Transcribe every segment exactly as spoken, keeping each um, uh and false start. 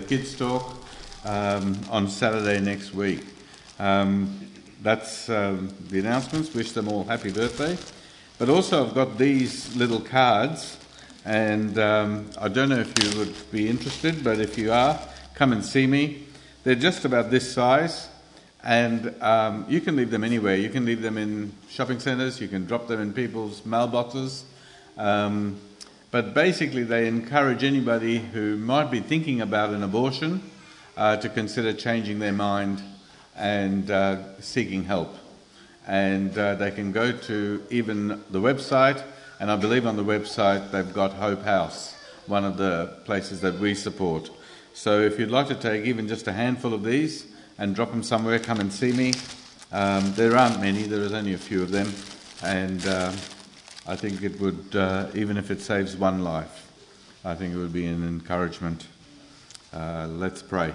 Kids Talk um, on Saturday next week. Um, that's um, the announcements. Wish them all happy birthday. But also I've got these little cards, and um, I don't know if you would be interested, but if you are, come and see me. They're just about this size, and um, you can leave them anywhere. You can leave them in shopping centres, you can drop them in people's mailboxes. Um, but basically they encourage anybody who might be thinking about an abortion uh, to consider changing their mind and uh, seeking help. And uh, they can go to even the website, and I believe on the website they've got Hope House, one of the places that we support. So if you'd like to take even just a handful of these and drop them somewhere, come and see me. Um, there aren't many, there is only a few of them, and uh, I think it would, uh, even if it saves one life, I think it would be an encouragement. Uh, let's pray.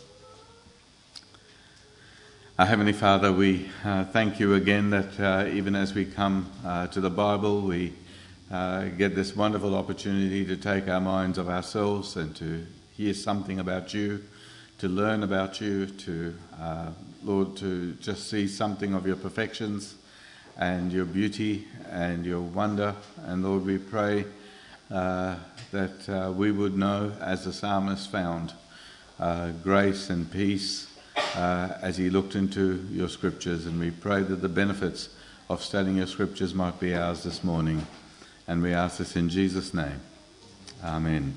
Our Heavenly Father, we uh, thank you again that uh, even as we come uh, to the Bible, we uh, get this wonderful opportunity to take our minds of ourselves and to hear something about you, to learn about you, to, uh, Lord, to just see something of your perfections and your beauty and your wonder. And Lord, we pray uh, that uh, we would know, as the psalmist found, uh, grace and peace uh, as he looked into your scriptures. And we pray that the benefits of studying your scriptures might be ours this morning. And we ask this in Jesus' name. Amen.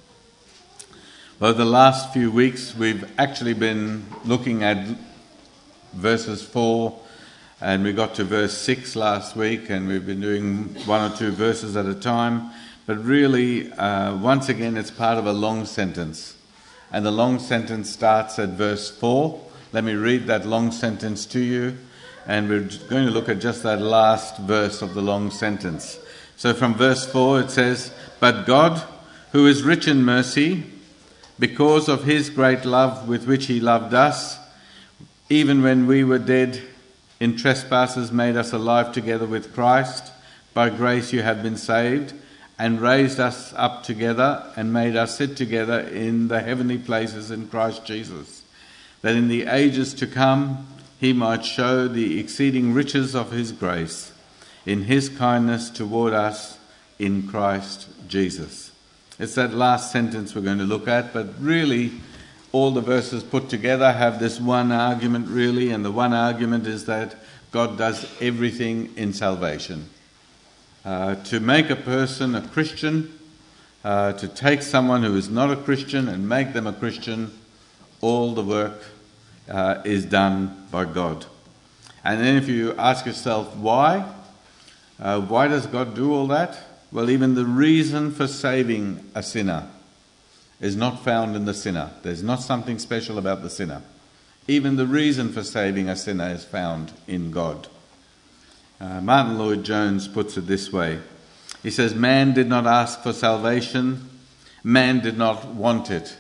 Well, the last few weeks we've actually been looking at verses four, and we got to verse six last week, and we've been doing one or two verses at a time. But really, uh, once again, it's part of a long sentence. And the long sentence starts at verse four. Let me read that long sentence to you. And we're going to look at just that last verse of the long sentence. So from verse four it says, "But God, who is rich in mercy, because of his great love with which he loved us, even when we were dead in trespasses, made us alive together with Christ. By grace you have been saved, and raised us up together, and made us sit together in the heavenly places in Christ Jesus, that in the ages to come he might show the exceeding riches of his grace in his kindness toward us in Christ Jesus." It's that last sentence we're going to look at, but really all the verses put together have this one argument really, and the one argument is that God does everything in salvation. Uh, to make a person a Christian, uh, to take someone who is not a Christian and make them a Christian, all the work uh, is done by God. And then if you ask yourself why, uh, why does God do all that? Well, even the reason for saving a sinner is not found in the sinner. There's not something special about the sinner. Even the reason for saving a sinner is found in God. Uh, Martin Lloyd-Jones puts it this way. He says, "Man did not ask for salvation. Man did not want it.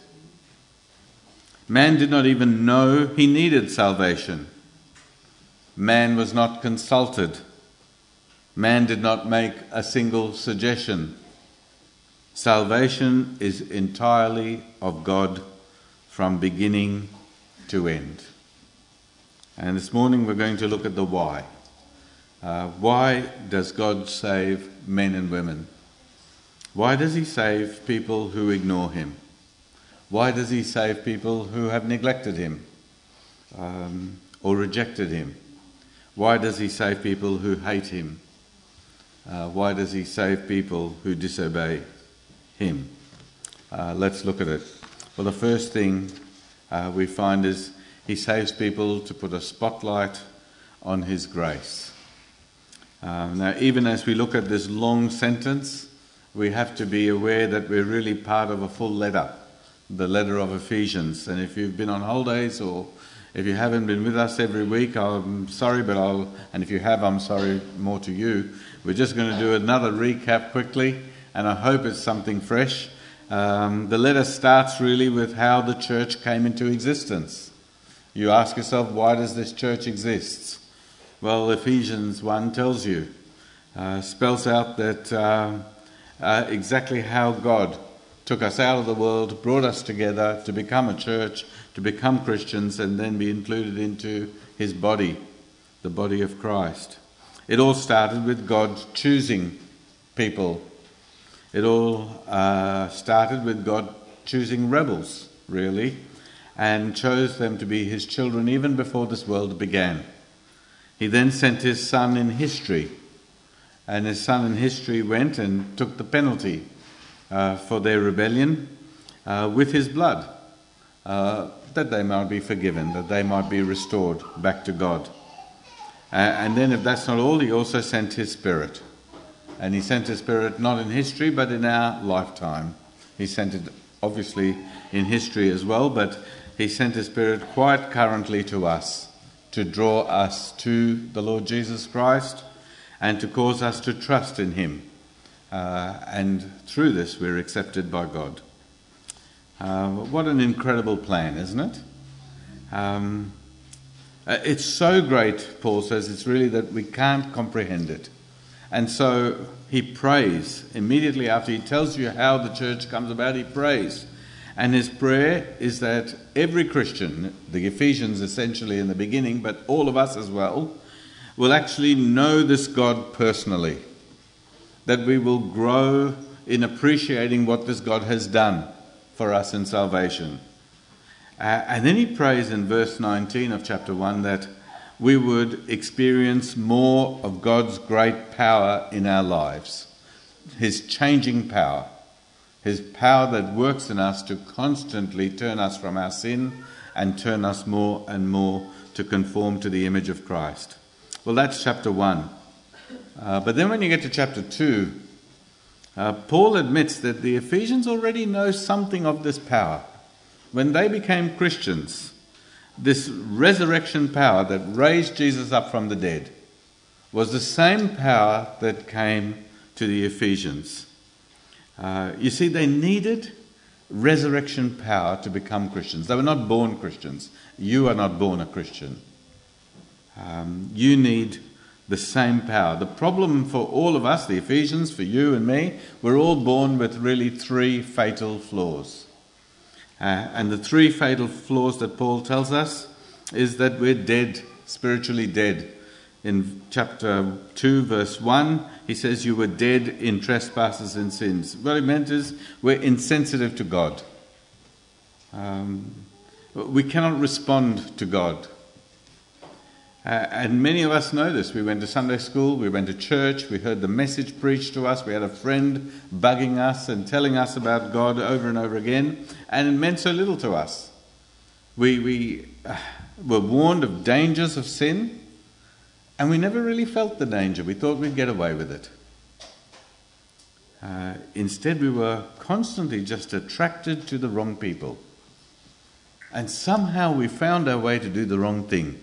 Man did not even know he needed salvation. Man was not consulted. Man did not make a single suggestion. Salvation is entirely of God from beginning to end." And this morning we're going to look at the why. Uh, why does God save men and women? Why does he save people who ignore him? Why does he save people who have neglected him um, or rejected him? Why does he save people who hate him? Uh, why does he save people who disobey him? Uh, let's look at it. Well, the first thing uh, we find is he saves people to put a spotlight on his grace. Uh, now, even as we look at this long sentence, we have to be aware that we're really part of a full letter, the letter of Ephesians. And if you've been on holidays or if you haven't been with us every week, I'm sorry, but I'll, and if you have, I'm sorry more to you. We're just going to do another recap quickly, and I hope it's something fresh. Um, the letter starts really with how the church came into existence. You ask yourself, why does this church exist? Well, Ephesians one tells you, uh, spells out that uh, uh, exactly how God took us out of the world, brought us together to become a church, to become Christians, and then be included into his body, the body of Christ. It all started with God choosing people. It all uh, started with God choosing rebels, really, and chose them to be his children even before this world began. He then sent his son in history, and his son in history went and took the penalty uh, for their rebellion uh, with his blood, uh, that they might be forgiven, that they might be restored back to God. Uh, and then if that's not all, he also sent his Spirit. And he sent his Spirit not in history, but in our lifetime. He sent it obviously in history as well, but he sent his Spirit quite currently to us, to draw us to the Lord Jesus Christ and to cause us to trust in him. Uh, and through this, we're accepted by God. Uh, what an incredible plan, isn't it? Um, it's so great, Paul says, it's really that we can't comprehend it. And so he prays. Immediately after he tells you how the church comes about, he prays. And his prayer is that every Christian, the Ephesians essentially in the beginning, but all of us as well, will actually know this God personally. That we will grow in appreciating what this God has done for us in salvation. Uh, and then he prays in verse nineteen of chapter one that we would experience more of God's great power in our lives. His changing power. His power that works in us to constantly turn us from our sin and turn us more and more to conform to the image of Christ. Well, that's chapter one. Uh, but then when you get to chapter two, uh, Paul admits that the Ephesians already know something of this power. When they became Christians, this resurrection power that raised Jesus up from the dead was the same power that came to the Ephesians. Uh, you see, they needed resurrection power to become Christians. They were not born Christians. You are not born a Christian. Um, you need the same power. The problem for all of us, the Ephesians, for you and me, we're all born with really three fatal flaws. Uh, and the three fatal flaws that Paul tells us is that we're dead, spiritually dead. In chapter two, verse one, he says, you were dead in trespasses and sins. What he meant is we're insensitive to God. Um, we cannot respond to God. Uh, and many of us know this. We went to Sunday school, we went to church, we heard the message preached to us, we had a friend bugging us and telling us about God over and over again, and it meant so little to us. We, we uh, were warned of dangers of sin, and we never really felt the danger. We thought we'd get away with it. Uh, instead, we were constantly just attracted to the wrong people. And somehow we found our way to do the wrong thing.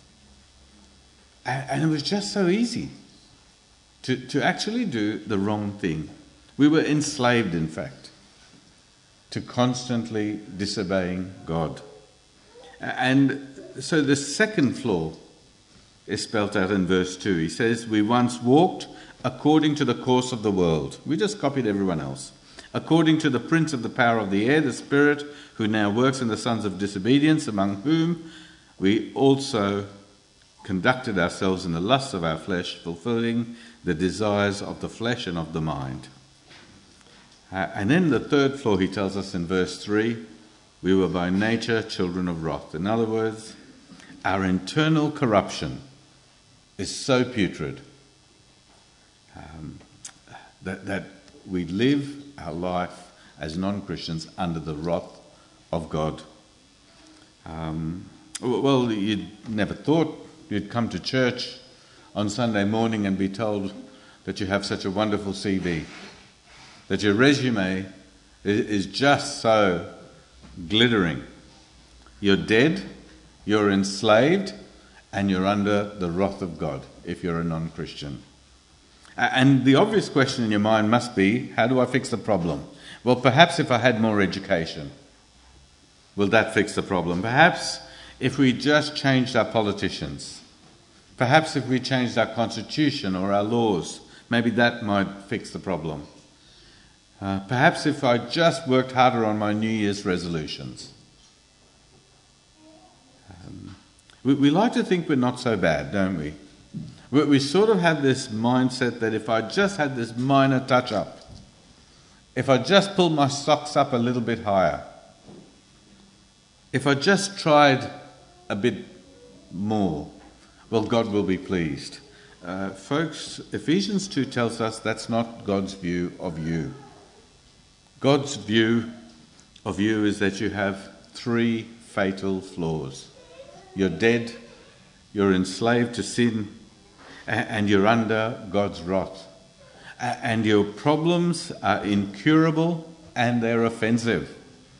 And it was just so easy to, to actually do the wrong thing. We were enslaved, in fact, to constantly disobeying God. And so the second flaw is spelt out in verse two. He says, we once walked according to the course of the world. We just copied everyone else. According to the prince of the power of the air, the Spirit, who now works in the sons of disobedience, among whom we also conducted ourselves in the lusts of our flesh, fulfilling the desires of the flesh and of the mind. Uh, and then the third flaw he tells us in verse three, we were by nature children of wrath. In other words, our internal corruption is so putrid um, that, that we live our life as non-Christians under the wrath of God. Um, well, you never thought you'd come to church on Sunday morning and be told that you have such a wonderful C V, that your resume is just so glittering. You're dead, you're enslaved, and you're under the wrath of God if you're a non-Christian. And the obvious question in your mind must be, how do I fix the problem? Well, perhaps if I had more education, will that fix the problem? Perhaps if we just changed our politicians, perhaps if we changed our constitution or our laws, maybe that might fix the problem. Uh, perhaps if I just worked harder on my New Year's resolutions. Um, we, we like to think we're not so bad, don't we? we? We sort of have this mindset that if I just had this minor touch-up, if I just pulled my socks up a little bit higher, if I just tried a bit more, well, God will be pleased. Uh, folks, Ephesians two tells us that's not God's view of you. God's view of you is that you have three fatal flaws. You're dead, you're enslaved to sin, and you're under God's wrath. And your problems are incurable and they're offensive.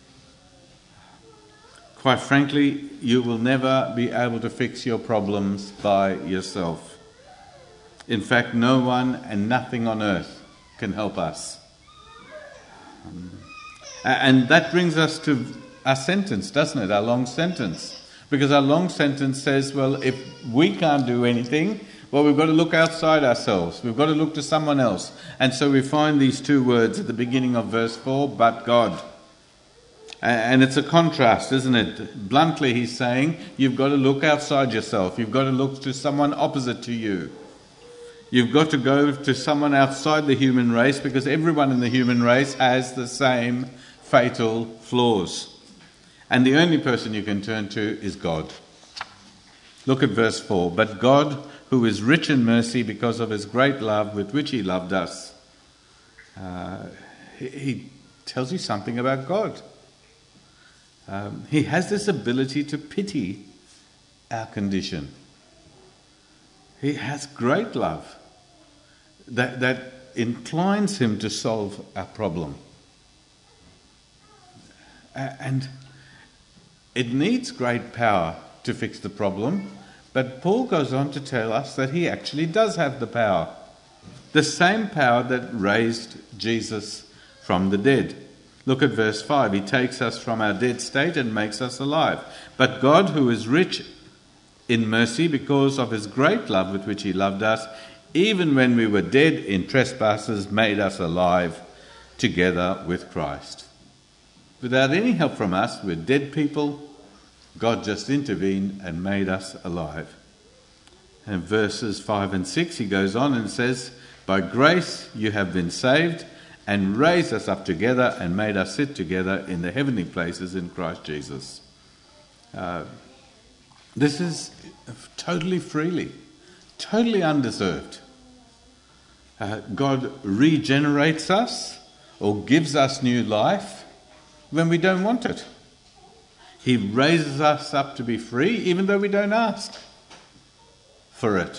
Quite frankly, you will never be able to fix your problems by yourself. In fact, no one and nothing on earth can help us. Um, and that brings us to our sentence, doesn't it? Our long sentence. Because our long sentence says, well, if we can't do anything, well, we've got to look outside ourselves. We've got to look to someone else. And so we find these two words at the beginning of verse four, but God. And it's a contrast, isn't it? Bluntly, he's saying, you've got to look outside yourself. You've got to look to someone opposite to you. You've got to go to someone outside the human race, because everyone in the human race has the same fatal flaws. And the only person you can turn to is God. Look at verse four. But God, who is rich in mercy because of his great love with which he loved us. Uh, he, he tells you something about God. Um, he has this ability to pity our condition. He has great love that, that inclines him to solve our problem. And it needs great power to fix the problem, but Paul goes on to tell us that he actually does have the power. The same power that raised Jesus from the dead. Look at verse five. He takes us from our dead state and makes us alive. But God, who is rich in mercy because of his great love with which he loved us, even when we were dead in trespasses, made us alive together with Christ. Without any help from us, we're dead people. God just intervened and made us alive. And verses five and six, he goes on and says, by grace you have been saved, and raised us up together and made us sit together in the heavenly places in Christ Jesus. Uh, this is totally freely, totally undeserved. Uh, God regenerates us or gives us new life when we don't want it. He raises us up to be free even though we don't ask for it.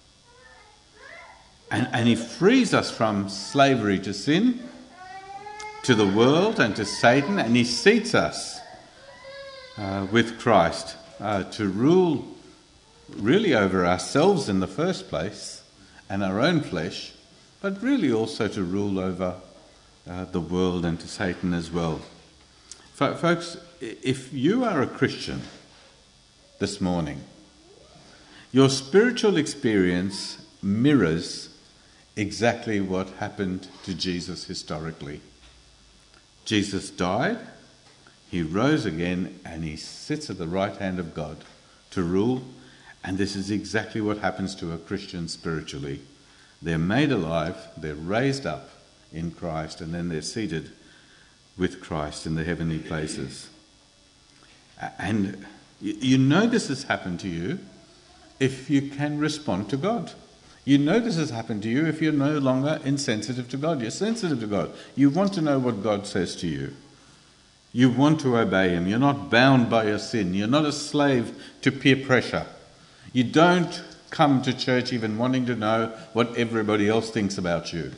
And, and he frees us from slavery to sin, to the world and to Satan, and he seats us uh, with Christ uh, to rule really over ourselves in the first place and our own flesh, but really also to rule over uh, the world and to Satan as well. F- folks, if you are a Christian this morning, your spiritual experience mirrors exactly what happened to Jesus historically. Jesus died, he rose again, and he sits at the right hand of God to rule. And this is exactly what happens to a Christian spiritually. They're made alive, they're raised up in Christ, and then they're seated with Christ in the heavenly places. And you know this has happened to you if you can respond to God. You know this has happened to you if you're no longer insensitive to God. You're sensitive to God. You want to know what God says to you. You want to obey him. You're not bound by your sin. You're not a slave to peer pressure. You don't come to church even wanting to know what everybody else thinks about you.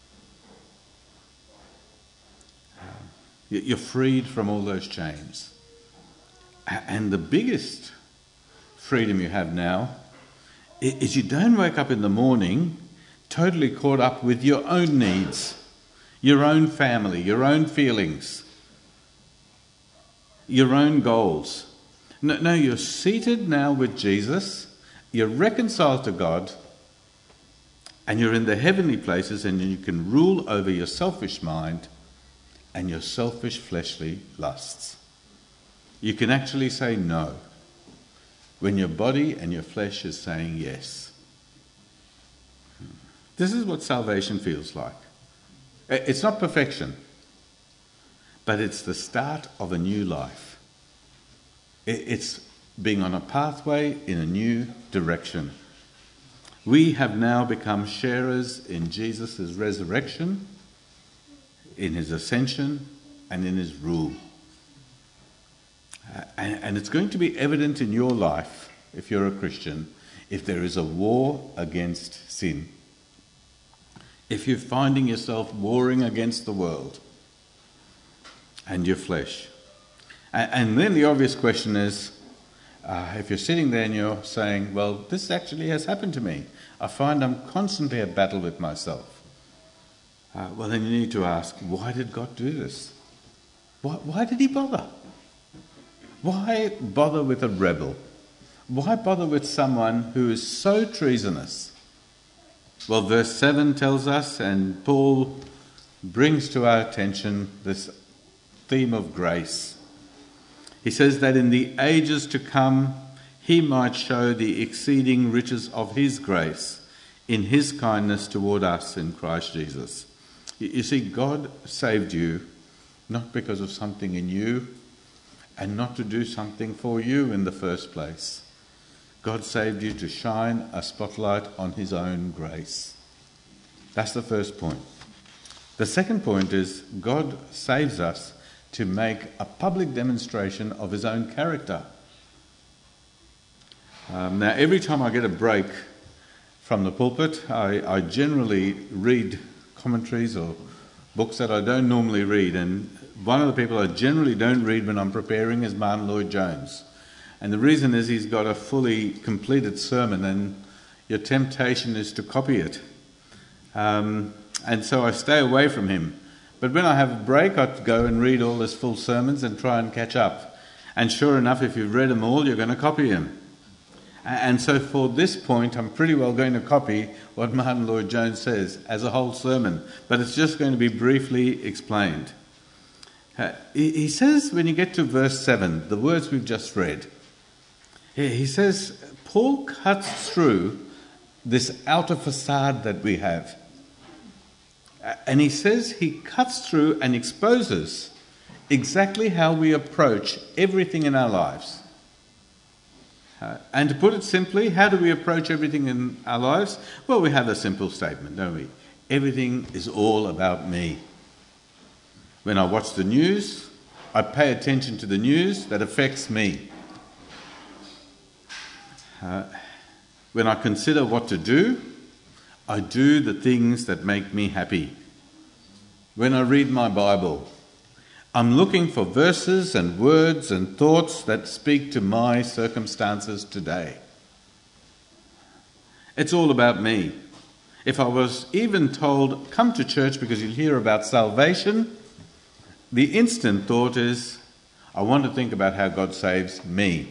You're freed from all those chains. And the biggest freedom you have now is you don't wake up in the morning totally caught up with your own needs, your own family, your own feelings, your own goals. No, no, you're seated now with Jesus, you're reconciled to God, And you're in the heavenly places, and you can rule over your selfish mind and your selfish fleshly lusts. You can actually say no when your body and your flesh is saying yes. This is what salvation feels like. It's not perfection, but it's the start of a new life. It's being on a pathway in a new direction. We have now become sharers in Jesus' resurrection, in his ascension, and in his rule. Uh, and, and it's going to be evident in your life, if you're a Christian, if there is a war against sin. If you're finding yourself warring against the world and your flesh. And, and then the obvious question is, uh, if you're sitting there and you're saying, well, this actually has happened to me. I find I'm constantly at battle with myself. Uh, well, then you need to ask, why did God do this? Why, why did he bother? Why bother with a rebel? Why bother with someone who is so treasonous? Well, verse seven tells us, and Paul brings to our attention this theme of grace. He says that in the ages to come, he might show the exceeding riches of his grace in his kindness toward us in Christ Jesus. You see, God saved you not because of something in you and not to do something for you in the first place. God saved you to shine a spotlight on his own grace. That's the first point. The second point is God saves us to make a public demonstration of his own character. Um, now, every time I get a break from the pulpit, I, I generally read commentaries or books that I don't normally read. And one of the people I generally don't read when I'm preparing is Martin Lloyd-Jones. And the reason is he's got a fully completed sermon, and your temptation is to copy it. Um, and so I stay away from him. But when I have a break, I go and read all his full sermons and try and catch up. And sure enough, if you've read them all, you're going to copy him. And so for this point, I'm pretty well going to copy what Martin Lloyd-Jones says as a whole sermon. But it's just going to be briefly explained. Uh, he, he says, when you get to verse seven, the words we've just read, he says, Paul cuts through this outer facade that we have. And he says he cuts through and exposes exactly how we approach everything in our lives. Uh, and to put it simply, how do we approach everything in our lives? Well, we have a simple statement, don't we? Everything is all about me. When I watch the news, I pay attention to the news that affects me. Uh, when I consider what to do, I do the things that make me happy. When I read my Bible, I'm looking for verses and words and thoughts that speak to my circumstances today. It's all about me. If I was even told, come to church because you'll hear about salvation, the instant thought is, I want to think about how God saves me.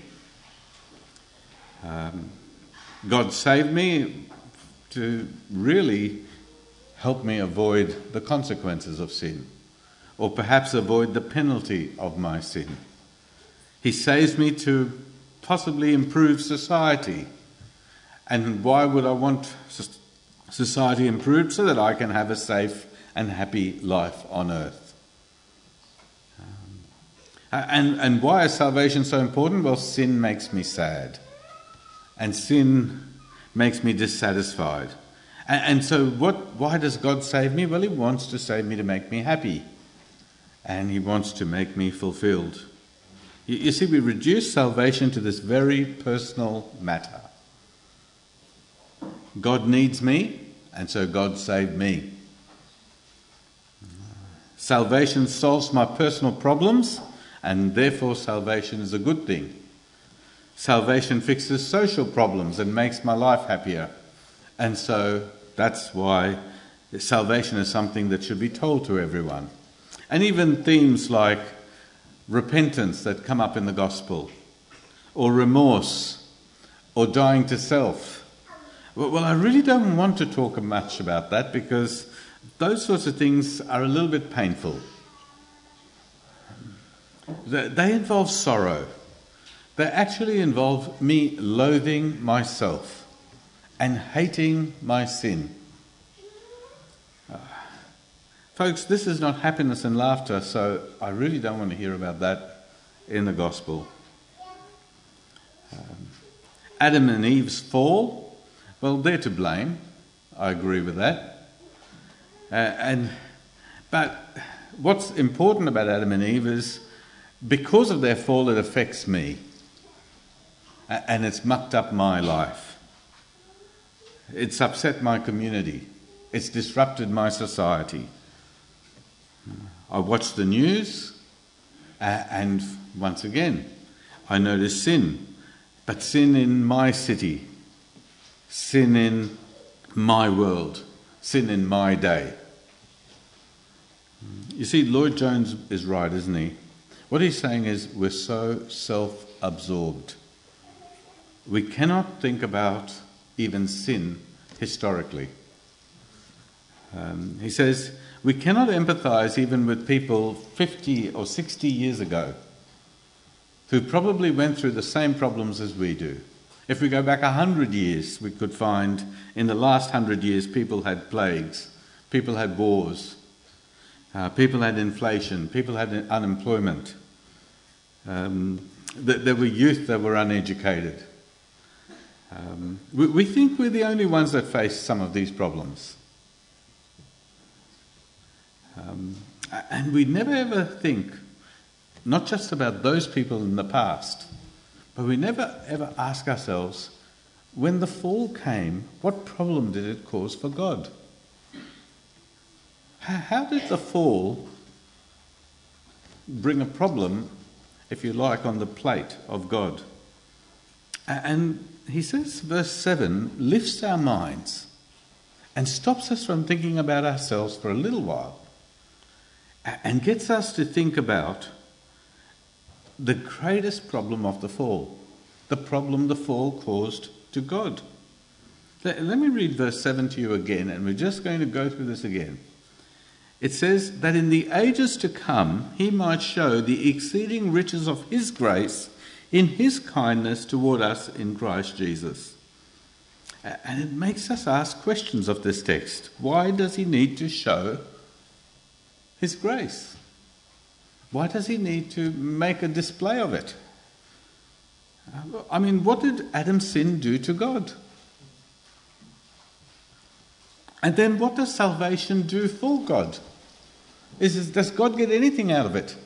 Um, God saved me to really help me avoid the consequences of sin, or perhaps avoid the penalty of my sin. He saves me to possibly improve society. And why would I want society improved? So that I can have a safe and happy life on earth. Um, and, and why is salvation so important? Well, sin makes me sad. And sin makes me dissatisfied. And, and so what? Why does God save me? Well, he wants to save me to make me happy. And he wants to make me fulfilled. You, you see, we reduce salvation to this very personal matter. God needs me, and so God saved me. Salvation solves my personal problems, and therefore salvation is a good thing. Salvation fixes social problems and makes my life happier. And so that's why salvation is something that should be told to everyone. And even themes like repentance that come up in the gospel, or remorse, or dying to self, Well, well, I really don't want to talk much about that because those sorts of things are a little bit painful. They, they involve sorrow. They actually involve me loathing myself and hating my sin. Uh, folks, this is not happiness and laughter, so I really don't want to hear about that in the gospel. Um, Adam and Eve's fall, well, they're to blame. I agree with that. Uh, and but what's important about Adam and Eve is because of their fall, it affects me. And it's mucked up my life. It's upset my community. It's disrupted my society. I watch the news and once again, I notice sin. But sin in my city, sin in my world, sin in my day. You see, Lloyd Jones is right, isn't he? What he's saying is we're so self-absorbed. We cannot think about even sin historically. Um, he says we cannot empathise even with people fifty or sixty years ago who probably went through the same problems as we do. If we go back one hundred years, we could find in the last one hundred years people had plagues, people had wars, uh, people had inflation, people had unemployment. Um, th- there were youth that were uneducated. Um, we, we think we're the only ones that face some of these problems. Um, and we never ever think, not just about those people in the past, but we never ever ask ourselves, when the fall came, what problem did it cause for God? How, how did the fall bring a problem, if you like, on the plate of God? And he says, verse seven, lifts our minds and stops us from thinking about ourselves for a little while and gets us to think about the greatest problem of the fall, the problem the fall caused to God. Let me read verse seven to you again, and we're just going to go through this again. It says that in the ages to come he might show the exceeding riches of his grace in his kindness toward us in Christ Jesus. And it makes us ask questions of this text. Why does he need to show his grace? Why does he need to make a display of it? I mean, what did Adam's sin do to God? And then what does salvation do for God? Is, does God get anything out of it?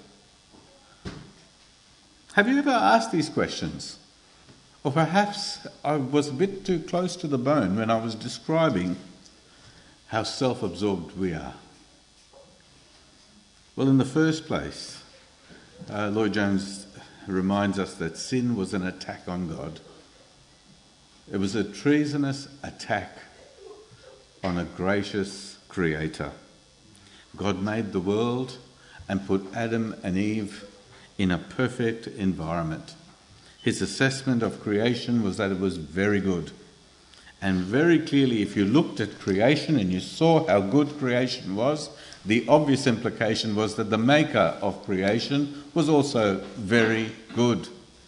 Have you ever asked these questions? Or perhaps I was a bit too close to the bone when I was describing how self-absorbed we are. Well, in the first place, uh, Lloyd Jones reminds us that sin was an attack on God. It was a treasonous attack on a gracious creator. God made the world and put Adam and Eve in a perfect environment. His assessment of creation was that it was very good. And very clearly, if you looked at creation and you saw how good creation was, the obvious implication was that the maker of creation was also very good.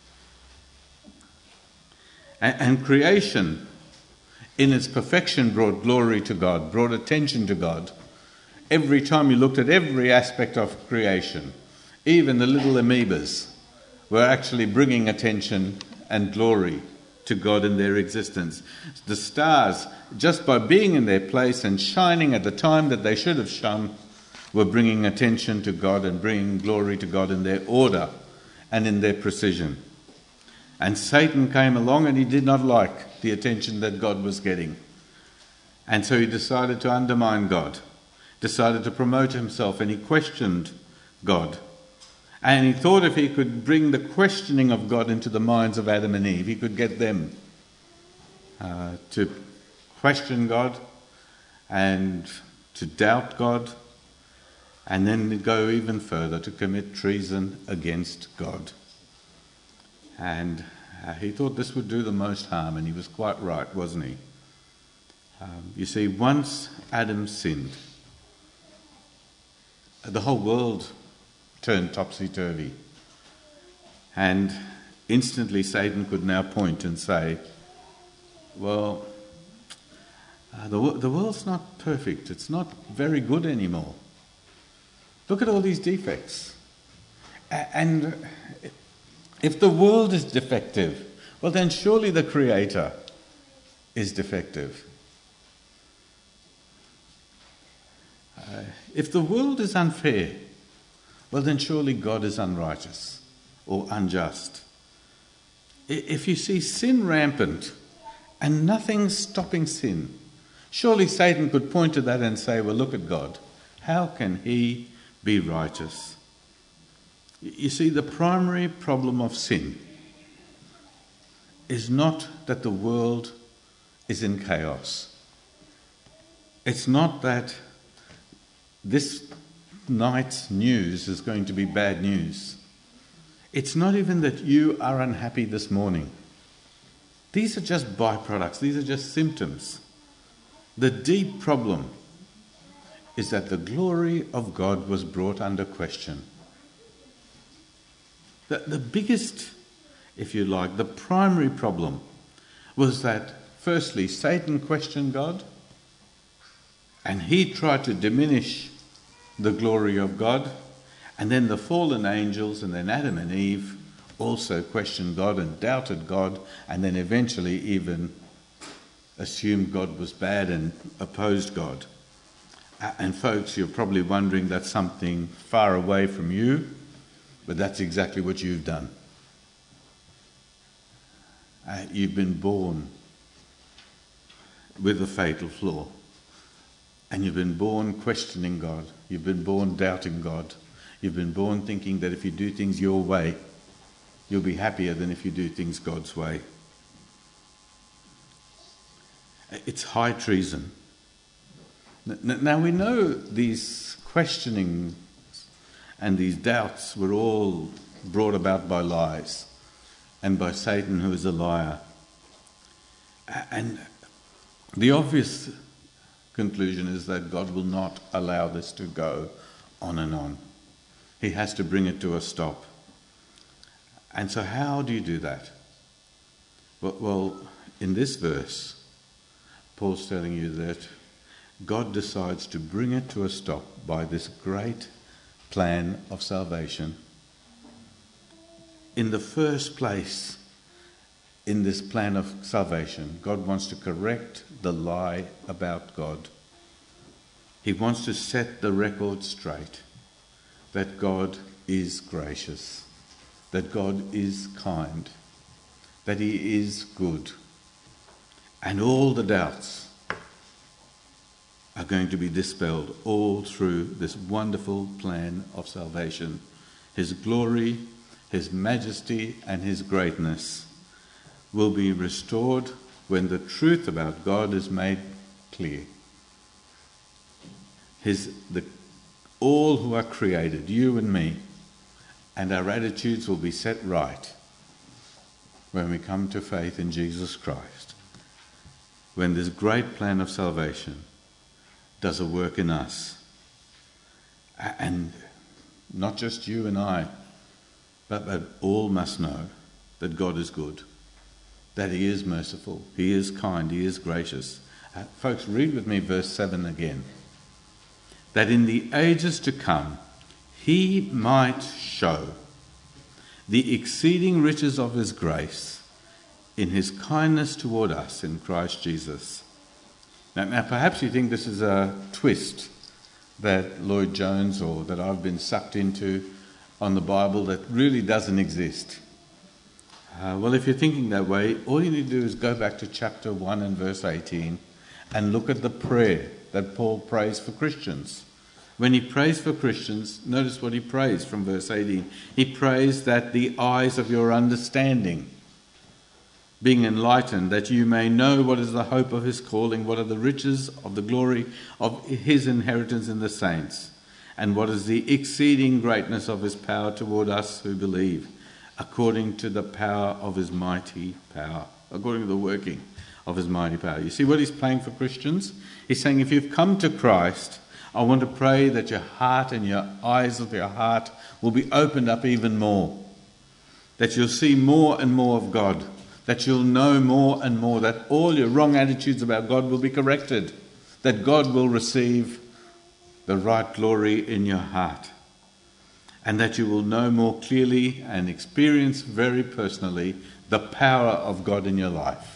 And, and creation, in its perfection, brought glory to God, brought attention to God. Every time you looked at every aspect of creation, even the little amoebas were actually bringing attention and glory to God in their existence. The stars, just by being in their place and shining at the time that they should have shone, were bringing attention to God and bringing glory to God in their order and in their precision. And Satan came along and he did not like the attention that God was getting. And so he decided to undermine God, decided to promote himself, and he questioned God. And he thought if he could bring the questioning of God into the minds of Adam and Eve, he could get them uh, to question God and to doubt God, and then go even further, to commit treason against God. And uh, he thought this would do the most harm, and he was quite right, wasn't he? Um, you see, once Adam sinned, the whole world turned topsy-turvy. And instantly Satan could now point and say, well, uh, the, the world's not perfect. It's not very good anymore. Look at all these defects. A- and if the world is defective, well then surely the Creator is defective. Uh, if the world is unfair, well then surely God is unrighteous or unjust. If you see sin rampant and nothing's stopping sin, surely Satan could point to that and say, well, look at God. How can he be righteous? You see, the primary problem of sin is not that the world is in chaos. It's not that this night's news is going to be bad news. It's not even that you are unhappy this morning. These are just byproducts. These are just symptoms. The deep problem is that the glory of God was brought under question. The, the biggest, if you like, the primary problem was that, firstly, Satan questioned God, and he tried to diminish the glory of God, and then the fallen angels and then Adam and Eve also questioned God and doubted God, and then eventually even assumed God was bad and opposed God. And folks, you're probably wondering that's something far away from you, but that's exactly what you've done. Uh, you've been born with a fatal flaw. And you've been born questioning God. You've been born doubting God. You've been born thinking that if you do things your way, you'll be happier than if you do things God's way. It's high treason. Now we know these questionings and these doubts were all brought about by lies and by Satan, who is a liar. And the obvious conclusion is that God will not allow this to go on and on. He has to bring it to a stop. And so how do you do that? Well, well, in this verse, Paul's telling you that God decides to bring it to a stop by this great plan of salvation. In the first place, in this plan of salvation, God wants to correct the lie about God. He wants to set the record straight that God is gracious, that God is kind, that he is good. And all the doubts are going to be dispelled all through this wonderful plan of salvation. His glory, his majesty, and his greatness will be restored when the truth about God is made clear. His, the, all who are created, you and me, and our attitudes will be set right when we come to faith in Jesus Christ. When this great plan of salvation does a work in us. And not just you and I, but, but all must know that God is good, that he is merciful, he is kind, he is gracious. Uh, folks, read with me verse seven again. That in the ages to come he might show the exceeding riches of his grace in his kindness toward us in Christ Jesus. Now, now perhaps you think this is a twist that Lloyd Jones or that I've been sucked into on the Bible that really doesn't exist. Uh, well, if you're thinking that way, all you need to do is go back to chapter one and verse eighteen and look at the prayer that Paul prays for Christians. When he prays for Christians, notice what he prays from verse eighteen. He prays that the eyes of your understanding being enlightened, that you may know what is the hope of his calling, what are the riches of the glory of his inheritance in the saints, and what is the exceeding greatness of his power toward us who believe, according to the power of his mighty power, according to the working of his mighty power. You see what he's praying for Christians? He's saying, if you've come to Christ, I want to pray that your heart and your eyes of your heart will be opened up even more. That you'll see more and more of God. That you'll know more and more. That all your wrong attitudes about God will be corrected. That God will receive the right glory in your heart. And that you will know more clearly and experience very personally the power of God in your life.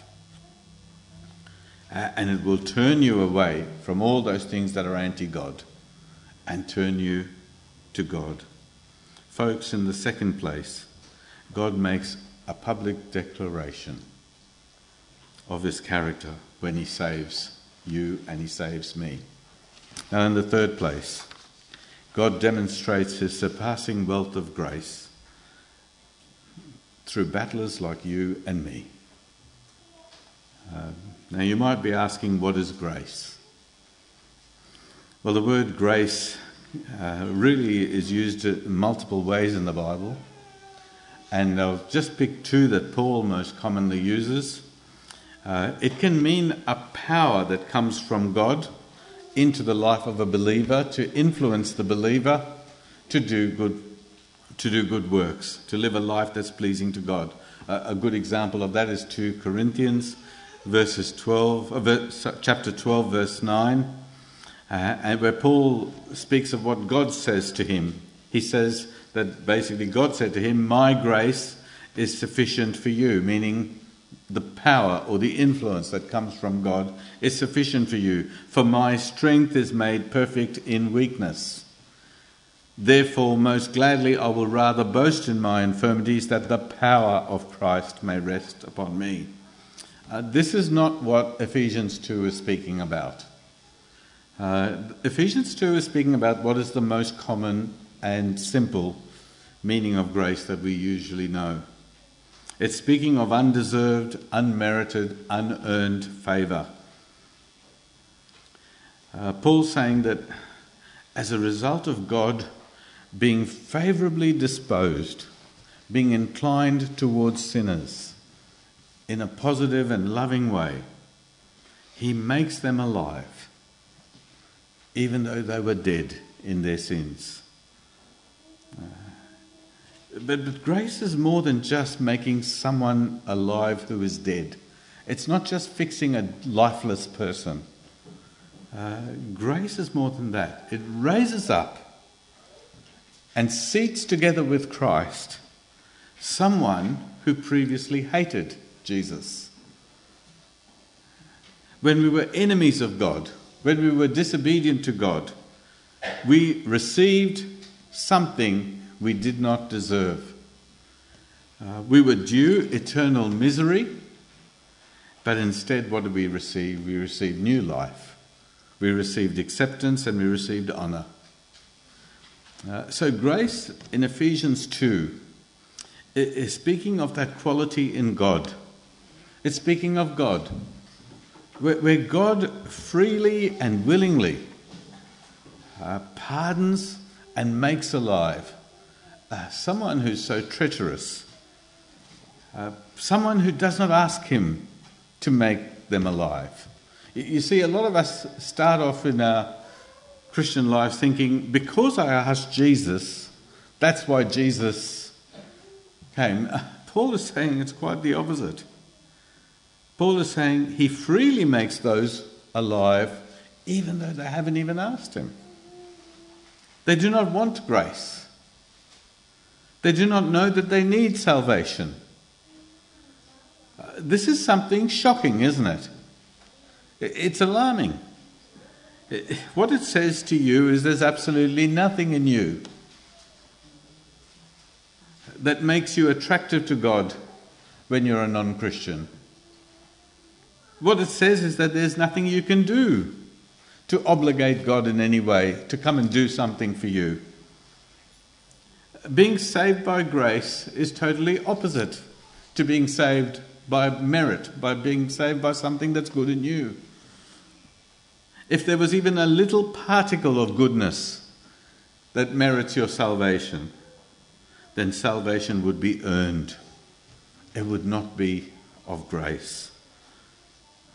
Uh, and it will turn you away from all those things that are anti-God and turn you to God. Folks, in the second place, God makes a public declaration of his character when he saves you and he saves me. Now, in the third place, God demonstrates his surpassing wealth of grace through battlers like you and me. Uh, now, you might be asking, what is grace? Well, the word grace uh, really is used in multiple ways in the Bible. And I'll just pick two that Paul most commonly uses. Uh, it can mean a power that comes from God into the life of a believer to influence the believer to do good, to do good works, to live a life that's pleasing to God. Uh, a good example of that is Second Corinthians verses twelve, uh, verse, chapter twelve, verse nine, uh, and where Paul speaks of what God says to him. He says that basically God said to him, "My grace is sufficient for you," meaning the power or the influence that comes from God is sufficient for you. "For my strength is made perfect in weakness. Therefore, most gladly I will rather boast in my infirmities, that the power of Christ may rest upon me." Uh, this is not what Ephesians two is speaking about. Uh, Ephesians two is speaking about what is the most common and simple meaning of grace that we usually know. It's speaking of undeserved, unmerited, unearned favour. Uh, Paul's saying that as a result of God being favourably disposed, being inclined towards sinners in a positive and loving way, he makes them alive, even though they were dead in their sins. Uh, But, but grace is more than just making someone alive who is dead. It's not just fixing a lifeless person. Uh, grace is more than that. It raises up and seats together with Christ someone who previously hated Jesus. When we were enemies of God, when we were disobedient to God, we received something we did not deserve. Uh, we were due eternal misery, but instead what did we receive? We received new life. We received acceptance and we received honour. Uh, so grace in Ephesians two is speaking of that quality in God. It's speaking of God, where, where God freely and willingly uh, pardons and makes alive Uh, someone who's so treacherous, uh, someone who does not ask him to make them alive. You, you see, a lot of us start off in our Christian lives thinking, because I asked Jesus, that's why Jesus came. Uh, Paul is saying it's quite the opposite. Paul is saying he freely makes those alive, even though they haven't even asked him. They do not want grace. They do not know that they need salvation. Uh, this is something shocking, isn't it? It's alarming. It, what it says to you is there's absolutely nothing in you that makes you attractive to God when you're a non-Christian. What it says is that there's nothing you can do to obligate God in any way to come and do something for you. Being saved by grace is totally opposite to being saved by merit, by being saved by something that's good in you. If there was even a little particle of goodness that merits your salvation, then salvation would be earned. It would not be of grace.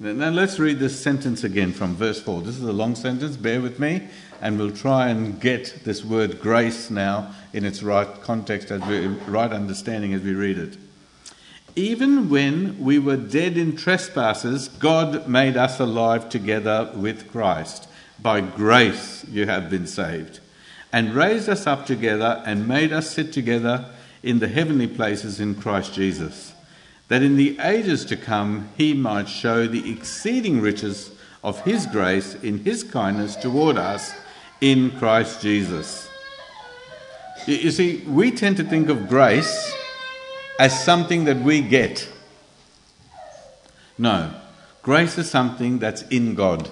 Now let's read this sentence again from verse four. This is a long sentence, bear with me, and we'll try and get this word grace now in its right context, as we, right understanding as we read it. Even when we were dead in trespasses, God made us alive together with Christ. By grace you have been saved, and raised us up together and made us sit together in the heavenly places in Christ Jesus, that in the ages to come he might show the exceeding riches of his grace in his kindness toward us in Christ Jesus. You see, we tend to think of grace as something that we get. No, grace is something that's in God.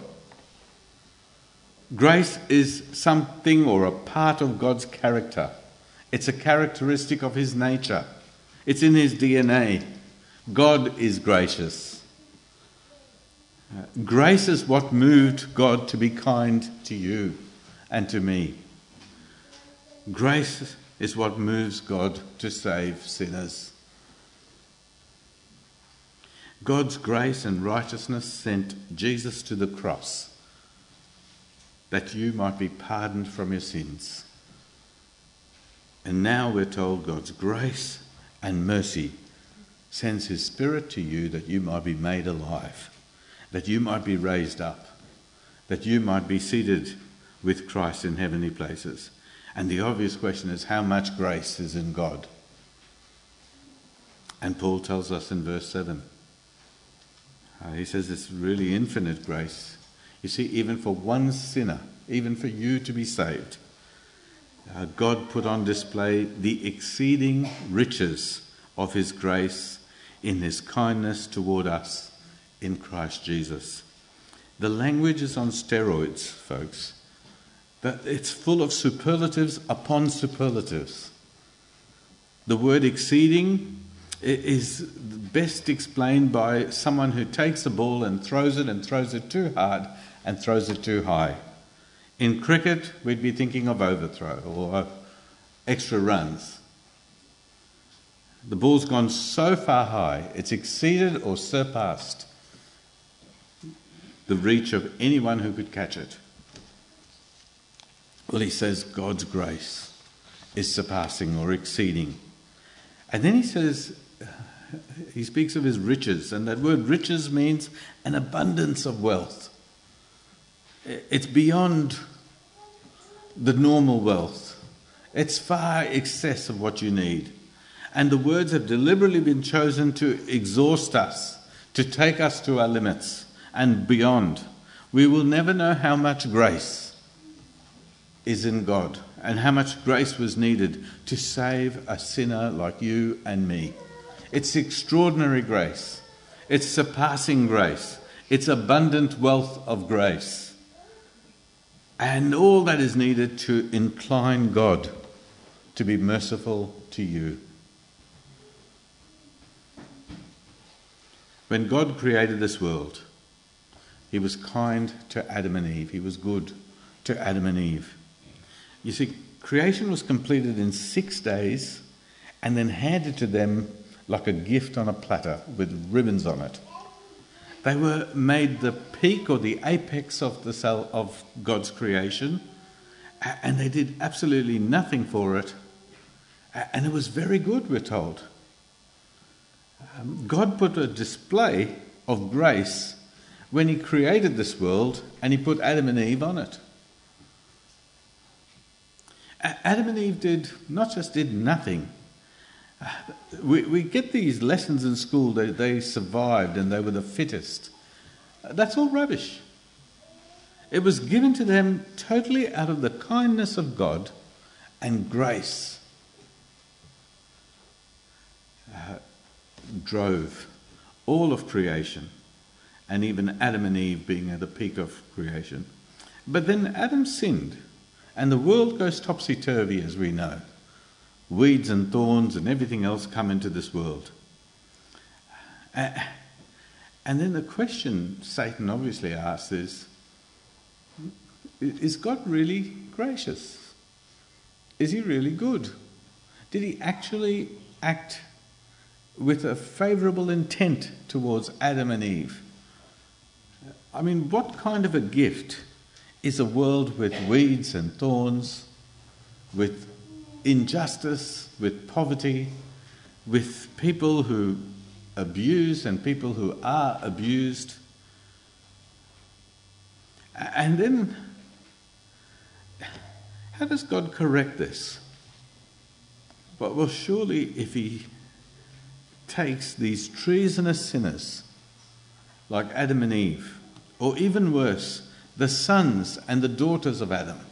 Grace is something or a part of God's character. It's a characteristic of his nature. It's in his D N A. God is gracious. Uh, grace is what moved God to be kind to you and to me. Grace is what moves God to save sinners. God's grace and righteousness sent Jesus to the cross that you might be pardoned from your sins. And now we're told God's grace and mercy sends his Spirit to you that you might be made alive, that you might be raised up, that you might be seated with Christ in heavenly places. And the obvious question is, how much grace is in God? And Paul tells us in verse seven. Uh, he says it's really infinite grace. You see, even for one sinner, even for you to be saved, uh, God put on display the exceeding riches of his grace in his kindness toward us in Christ Jesus. The language is on steroids, folks. But it's full of superlatives upon superlatives. The word exceeding is best explained by someone who takes a ball and throws it and throws it too hard and throws it too high. In cricket, we'd be thinking of overthrow or extra runs. The ball's gone so far high, it's exceeded or surpassed the reach of anyone who could catch it. Well, he says God's grace is surpassing or exceeding. And then he says, he speaks of his riches, and that word riches means an abundance of wealth. It's beyond the normal wealth. It's far excess of what you need. And the words have deliberately been chosen to exhaust us, to take us to our limits and beyond. We will never know how much grace is in God and how much grace was needed to save a sinner like you and me. It's extraordinary grace. It's surpassing grace. It's abundant wealth of grace. And all that is needed to incline God to be merciful to you. When God created this world, he was kind to Adam and Eve. He was good to Adam and Eve. You see, creation was completed in six days and then handed to them like a gift on a platter with ribbons on it. They were made the peak or the apex of the cell of God's creation, and they did absolutely nothing for it. And it was very good, we're told. Um, God put a display of grace when he created this world and he put Adam and Eve on it. Adam and Eve did, not just did nothing. We, we get these lessons in school that they survived and they were the fittest. That's all rubbish. It was given to them totally out of the kindness of God and grace. Uh, drove all of creation, and even Adam and Eve being at the peak of creation. But then Adam sinned. And the world goes topsy-turvy, as we know. Weeds and thorns and everything else come into this world. Uh, and then the question Satan obviously asks is, is God really gracious? Is he really good? Did he actually act with a favourable intent towards Adam and Eve? I mean, what kind of a gift is a world with weeds and thorns, with injustice, with poverty, with people who abuse and people who are abused? And then, how does God correct this? Well, well, surely if he takes these treasonous sinners like Adam and Eve, or even worse, the sons and the daughters of Adam,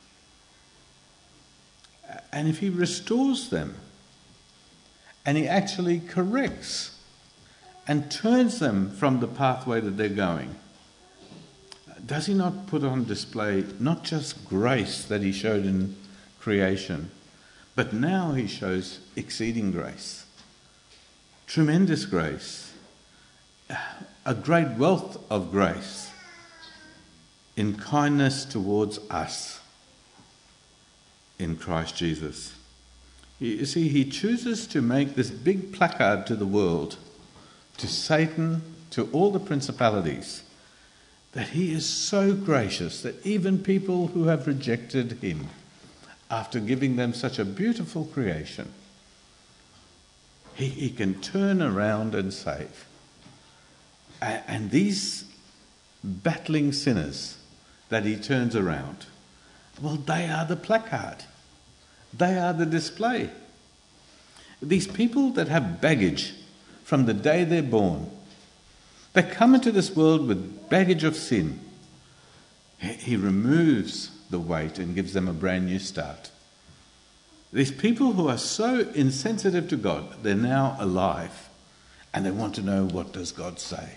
and if he restores them, and he actually corrects and turns them from the pathway that they're going, does he not put on display not just grace that he showed in creation, but now he shows exceeding grace, tremendous grace, a great wealth of grace in kindness towards us in Christ Jesus? You see, he chooses to make this big placard to the world, to Satan, to all the principalities, that he is so gracious that even people who have rejected him, after giving them such a beautiful creation, he, he can turn around and save. And, and these battling sinners that he turns around, well, they are the placard. They are the display. These people that have baggage from the day they're born, they come into this world with baggage of sin. He removes the weight and gives them a brand new start. These people who are so insensitive to God, they're now alive and they want to know, what does God say?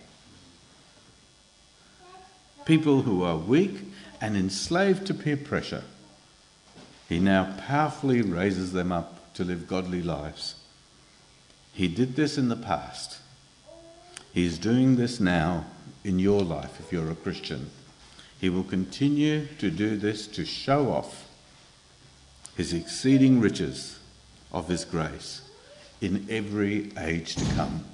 People who are weak and enslaved to peer pressure, he now powerfully raises them up to live godly lives. He did this in the past. He's doing this now in your life if you're a Christian. He will continue to do this to show off his exceeding riches of his grace in every age to come.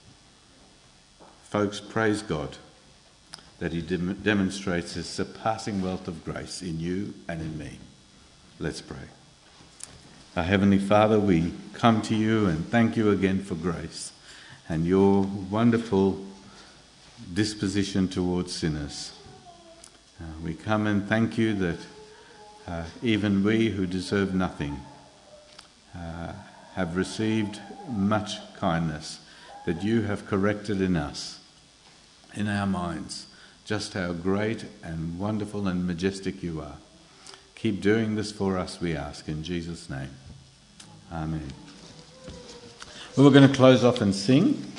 Folks, praise God that he dem- demonstrates his surpassing wealth of grace in you and in me. Let's pray. Our Heavenly Father, we come to you and thank you again for grace and your wonderful disposition towards sinners. Uh, we come and thank you that uh, even we who deserve nothing uh, have received much kindness, that you have corrected in us, in our minds, just how great and wonderful and majestic you are. Keep doing this for us, we ask, in Jesus' name. Amen. Well, we're going to close off and sing.